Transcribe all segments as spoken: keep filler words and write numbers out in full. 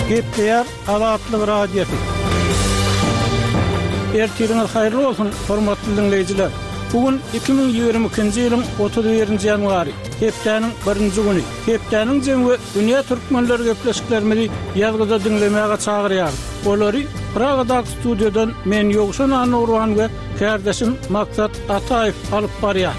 Gepleyer Azatlyk radiosu. Ertiriniz hayırlı olsun, hormatly dinleyijiler. Bugün iki bin ýygrimi ikinji ýylyň otuz birinji ýanwary, hepdeniň birinji güni. Hepdeniň jemgy dünýä türkmenleri gepleşiklerimizi ýazgyda dinlemäge çagyrýar. Olary Pragadaky studiodan men Ýogşan Anurwan we kardeşim Maksat Ataýew alyp barýar.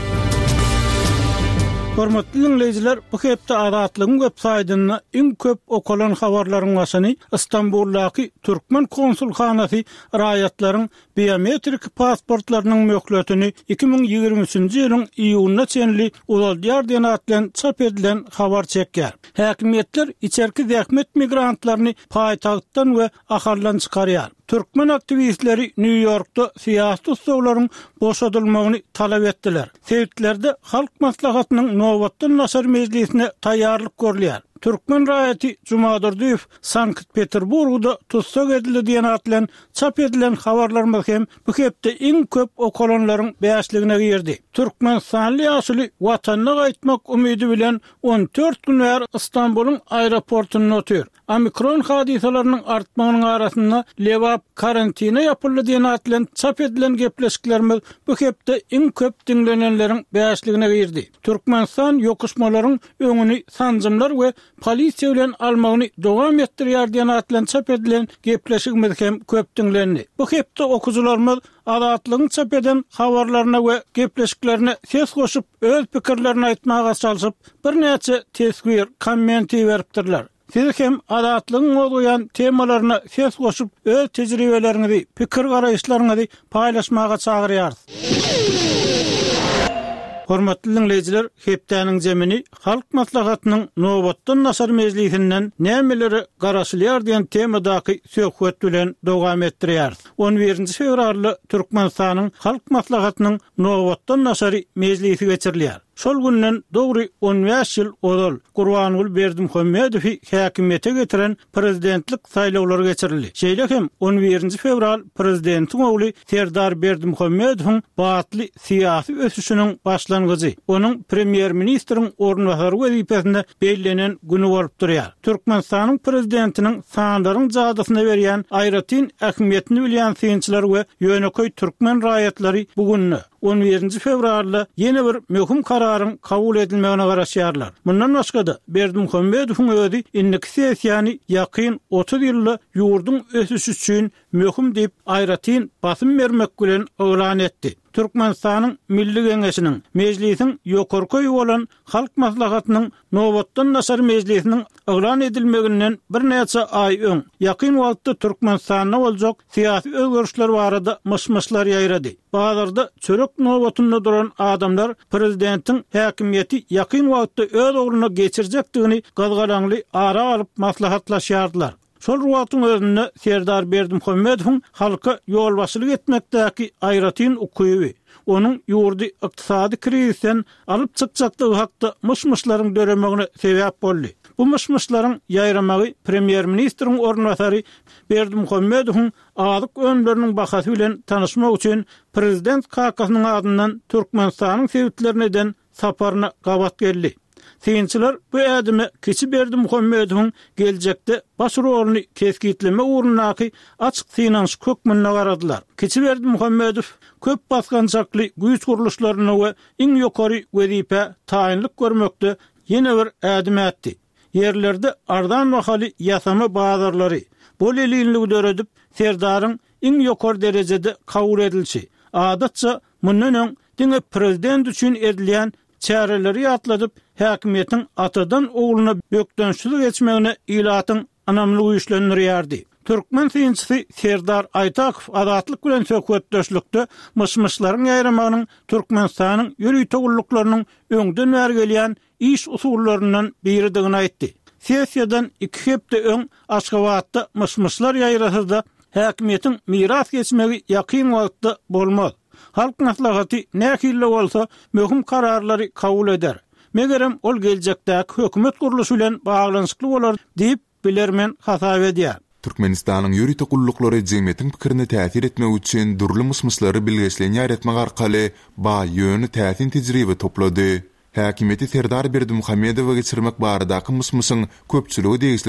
Hormatly dinleyijiler, bu hepde Azatlygyň websaýtyna iň köp okulan habarlaryň başyny Istanbuldaky Türkmen konsulxanasy raýatlaryň biometrik pasportlarynyň möhletini iki bin ýygrimi üçinji ýylyň iýulyna çenli Ulaldyar diýen atlan çap edilen habar çekýär. Häkimetler içerki zähmet migrantlaryny paýtagtdan we aharlan çykarýar. Türkmen aktivistleri New York'ta siyasi tutsakların boşadılmagyny talap etdiler. Seýtlerde halk maslahatynyň nowatdan nasar meclisine taýýarlyk görülýär. Türkmen raýaty Jumadyrdyýew Sankt-Peterburgda tutsak edildi diýen atlan çap edilen habarlarymyz hem bu hepde iň köp okulanlaryň beýasligine girdi. Türkmen sanly ýaşly watanyna gaýtmak umydy bilen on dört gün ýar Istanbulyň aeroportuny ötür. Omikron hadisalarynyň artmagynyň arasynda lewap karantina ýapyldy diýen atlan çap edilen gepleşiklerimiz bu hepde iň köp dinlenenleriň beýasligine girdi. Türkmenistan ýokuşmalaryň öňüni sanjymlar we polisiýa bilen almagyny dowam etdirýär diýen atlan çap edilen gepleşigimiz hem köp dinlendi. Bu hepde okujularymyz Azatlygyň çap eden habarlaryna we gepleşiklerine ses goşup öz pikirlerini aýtmaga çalyşyp bir näçe tesbir, kommenti beripdirler. Siz hem Azatlygyň bolýan temalaryna ses goşup öz tejribeleriňizi, pikir garaýşlaryňyzy paýlaşmaga çagyrýarys. Hormatly dinleyijiler, hepdeniň jemini halk maslahatynyň nowatdan nasar meclisinden nämeleri garaşylýar diýen temadaky söhbet bilen dowam etdirýär. on birinji fevralda Türkmenistanyň halk maslahatynyň nowatdan nasary meclisi geçirilýär. Şol günden dogry on beş ýyl odal Gurbanuly Berdimuhammedowy häkimiýete getiren prezidentlik saýlawlary geçirildi. Şeýle hem on birinji fevral prezidentiň ogly Serdar Berdimuhammedowyň batly syýasy ösüşiniň başlangyjy, onuň premier ministriň ornwasary wezipesinde bellänen güni bolup durýar. Türkmenistanyň prezidentiniň sandaryň jadysyna berýän aýratyn ähmiýetini bilýän synçylar we ýöneköy türkmen raýatlary bugünni on birinji fevralda ýene bir möhüm kararyň kabul edilmegine garaşýarlar. Mundan başga da Berdimuhammedowyň özi indiki sessiýany ýakyn otuz ýylly ýurdun ösüşi üçin möhüm diýip aýratyn basym bermek bilen öwran etdi. Türkmenistanyň Milli Geňeşiniň meclisiň ýokarky bolan halk maslahatynyň nowatdan nasar meclisiniň öwran edilmeginden bir näçe aý öň ýakyn wagtda Türkmenistanda boljak syýasy özgörüşler barada myşmyşlar ýaýrady. Bazarda çörek nowatynda duran adamlar prezidentiň häkimiýeti ýakyn wagtda öz ogluny geçirjekdigini gazgalaňly ara alyp maslahatlaşýardylar. Şol wagtyň özünde Serdar Berdimuhammedowyň halka ýolbaşçylyk etmekdäki aýratyn ukyby, onuň ýurdy ykdysady krizisten alyp çykjakdygy hakda myşmyşlaryň döremegine sebäp boldy. Bu myşmyşlaryň ýaýramagy premier ministriň ornwasary Berdimuhammedowyň adyk önleriniň bahasy bilen tanışmak üçin prezident kakasynyň adyndan Türkmenistanyň sebitlerininden saparyna gabat geldi. Synçylar bu ädime keçi Berdimuhammedowyň geljekde baş roluny keskitleme uğrunaky açyk synanyş kökmünde garadylar. Keçi Berdimuhammedow köp baskançakly güýç guruluşlaryna we iň ýokary wezipe taýinlik görmekde ýene bir ädime etdi. Yerlerde ardan bahaly ýasama bazarlary bol elinligi döredip Serdaryň iň ýokary derejede kabul edilşi. Adatça mundan öň diňe prezident üçin edilýän çäreleri ýatladyp häkimiýetiň atadan oğluna bökdönşilik geçmegine ilatyň anamlygy güýçlendirýärdi. Türkmen synçysy Serdar Aytakow Azatlyk bilen söhbetdeşlikde myşmyşlaryň ýaýramagynyň Türkmenistanyň ýürüý togullyklarynyň öňden bäri gelýän iş usulllaryndan biridigini aýtdy. Sessiýadan iki hepde öň Aşgabatda myşmyşlar ýaýrasynda häkimiýetiň miras geçmegi ýakyn wagtda bolmaz. Halk maslahaty nähille bolsa möhüm kararlary kabul eder. Megerem ol geljekdäki hökümet guruluşy bilen baglanyşykly bolar diýip bilermen hasap edýär. Türkmenistanyň ýürüý togullyklary jemgyýetiň pikirine täsir etmek üçin durly myşmyşlary bilgeçlenýär etmek arkaly ba ýöni täsin tejribe toplady. Häkimiýeti Serdar Berdimuhammedowy geçirmek baradaky myşmyşyň köpçüligi